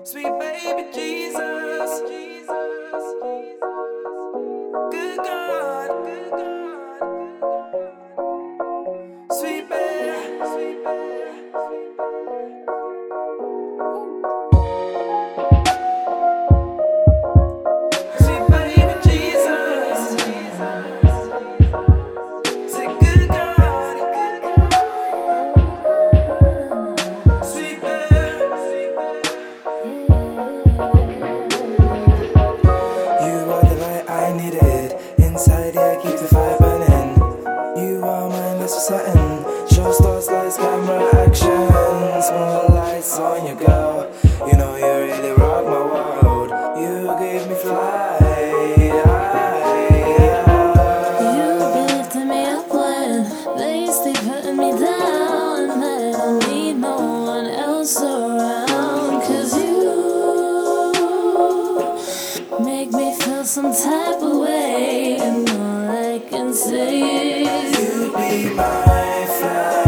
Sweet baby Jesus, good God, sweet baby, sweet baby Jesus, say good God, sweet baby. You are the light I needed. Inside, yeah, keep the fire burning. You are mine, that's for certain. Show stars, lights, camera, action. Small lights on you, girl. You know you really rock my world. You gave me flight. You've been lifting me up when they sleep, putting me down, and I don't need no one else around. 'Cause you make me feel some type of way, and all I can say is You be my flight.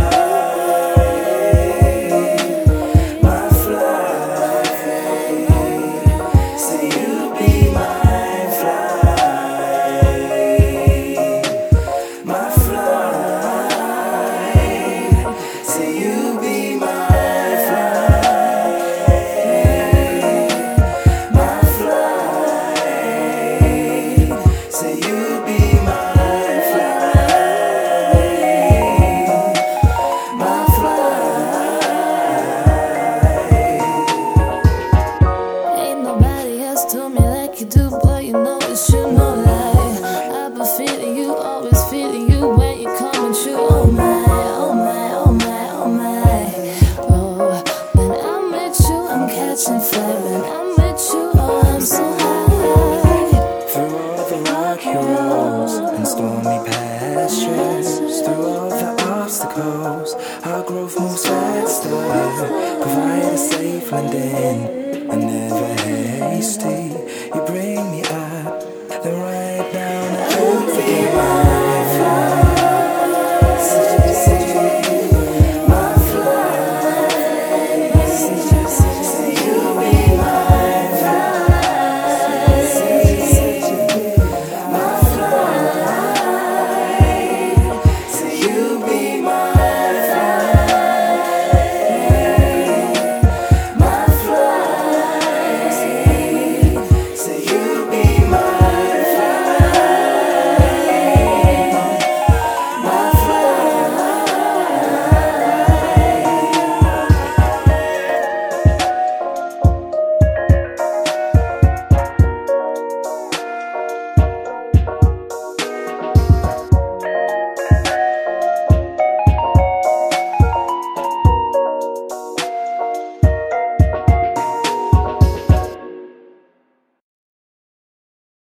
told me like you do, but you know it's true, no lie. I've been feeling you, always feeling you when you're coming true. Oh my, oh my, oh my, oh my. Oh, when I'm with you, I'm catching flight. When I'm with you, oh, I'm so high. Through all the rocky roads and stormy pastures, through all the obstacles, our growth moves faster. Provide a safe landing. I'm never hasty. You bring me up, then right down to earth again.